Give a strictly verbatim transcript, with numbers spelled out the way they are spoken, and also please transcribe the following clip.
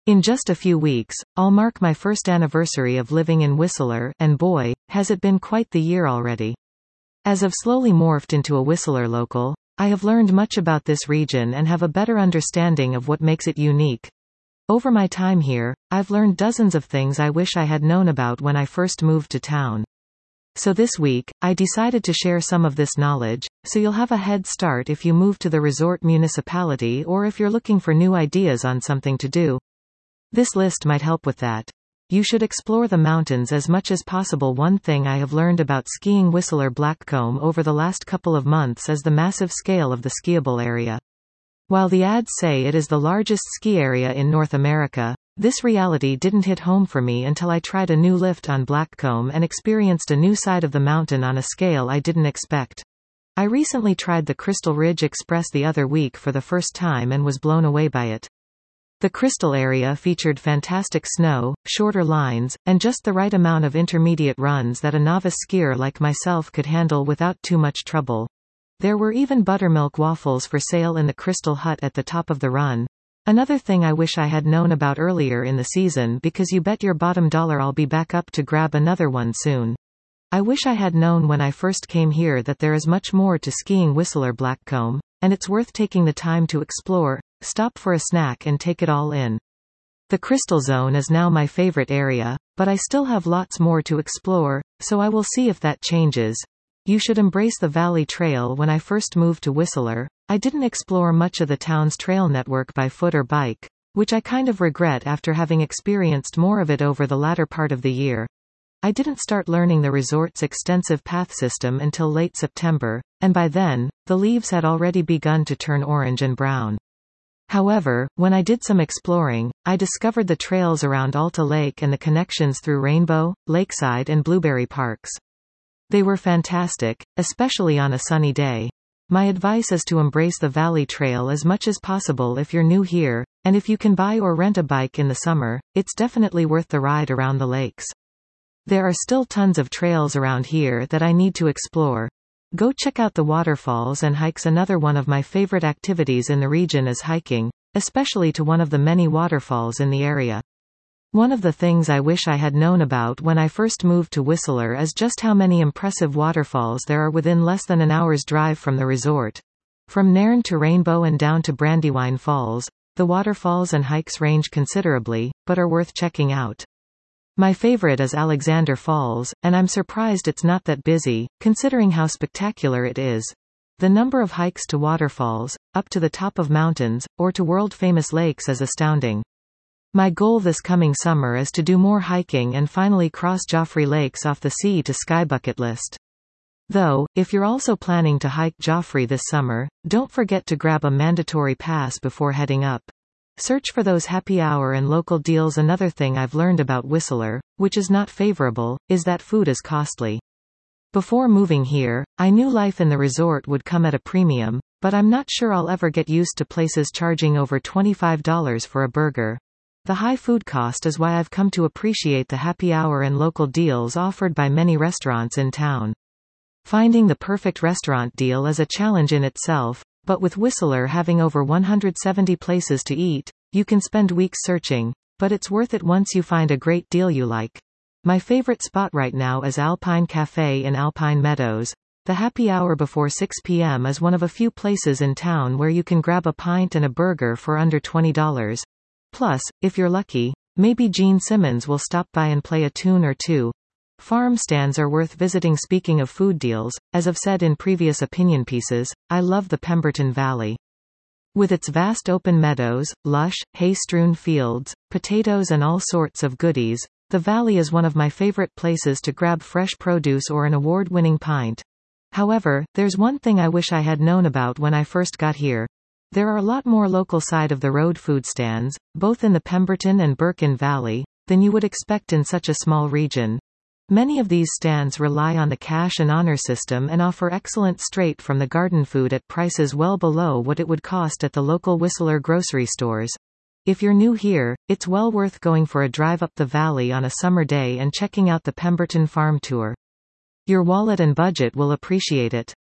In just a few weeks, I'll mark my first anniversary of living in Whistler, and boy, has it been quite the year already. As I've slowly morphed into a Whistler local, I have learned much about this region and have a better understanding of what makes it unique. Over my time here, I've learned dozens of things I wish I had known about when I first moved to town. So this week, I decided to share some of this knowledge, so you'll have a head start if you move to the resort municipality or if you're looking for new ideas on something to do. This list might help with that. You should explore the mountains as much as possible. One thing I have learned about skiing Whistler Blackcomb over the last couple of months is the massive scale of the skiable area. While the ads say it is the largest ski area in North America, this reality didn't hit home for me until I tried a new lift on Blackcomb and experienced a new side of the mountain on a scale I didn't expect. I recently tried the Crystal Ridge Express the other week for the first time and was blown away by it. The Crystal area featured fantastic snow, shorter lines, and just the right amount of intermediate runs that a novice skier like myself could handle without too much trouble. There were even buttermilk waffles for sale in the Crystal Hut at the top of the run. Another thing I wish I had known about earlier in the season, because you bet your bottom dollar I'll be back up to grab another one soon. I wish I had known when I first came here that there is much more to skiing Whistler Blackcomb, and it's worth taking the time to explore, stop for a snack and take it all in. The Crystal Zone is now my favorite area, but I still have lots more to explore, so I will see if that changes. You should embrace the Valley Trail. When I first moved to Whistler, I didn't explore much of the town's trail network by foot or bike, which I kind of regret after having experienced more of it over the latter part of the year. I didn't start learning the resort's extensive path system until late September, and by then, the leaves had already begun to turn orange and brown. However, when I did some exploring, I discovered the trails around Alta Lake and the connections through Rainbow, Lakeside and Blueberry parks. They were fantastic, especially on a sunny day. My advice is to embrace the Valley Trail as much as possible if you're new here, and if you can buy or rent a bike in the summer, it's definitely worth the ride around the lakes. There are still tons of trails around here that I need to explore. Go check out the waterfalls and hikes. Another one of my favorite activities in the region is hiking, especially to one of the many waterfalls in the area. One of the things I wish I had known about when I first moved to Whistler is just how many impressive waterfalls there are within less than an hour's drive from the resort. From Nairn to Rainbow and down to Brandywine Falls, the waterfalls and hikes range considerably, but are worth checking out. My favorite is Alexander Falls, and I'm surprised it's not that busy, considering how spectacular it is. The number of hikes to waterfalls, up to the top of mountains, or to world-famous lakes is astounding. My goal this coming summer is to do more hiking and finally cross Joffre Lakes off the sea to sky bucket list. Though, if you're also planning to hike Joffre this summer, don't forget to grab a mandatory pass before heading up. Search for those happy hour and local deals. Another thing I've learned about Whistler, which is not favorable, is that food is costly. Before moving here, I knew life in the resort would come at a premium, but I'm not sure I'll ever get used to places charging over twenty-five dollars for a burger. The high food cost is why I've come to appreciate the happy hour and local deals offered by many restaurants in town. Finding the perfect restaurant deal is a challenge in itself, but with Whistler having over one hundred seventy places to eat, you can spend weeks searching, but it's worth it once you find a great deal you like. My favorite spot right now is Alpine Cafe in Alpine Meadows. The happy hour before six p m is one of a few places in town where you can grab a pint and a burger for under twenty dollars. Plus, if you're lucky, maybe Gene Simmons will stop by and play a tune or two. Farm stands are worth visiting. Speaking of food deals, as I've said in previous opinion pieces, I love the Pemberton Valley. With its vast open meadows, lush, hay-strewn fields, potatoes and all sorts of goodies, the valley is one of my favorite places to grab fresh produce or an award-winning pint. However, there's one thing I wish I had known about when I first got here. There are a lot more local side-of-the-road food stands, both in the Pemberton and Birken Valley, than you would expect in such a small region. Many of these stands rely on the cash and honor system and offer excellent straight-from-the-garden food at prices well below what it would cost at the local Whistler grocery stores. If you're new here, it's well worth going for a drive up the valley on a summer day and checking out the Pemberton Farm Tour. Your wallet and budget will appreciate it.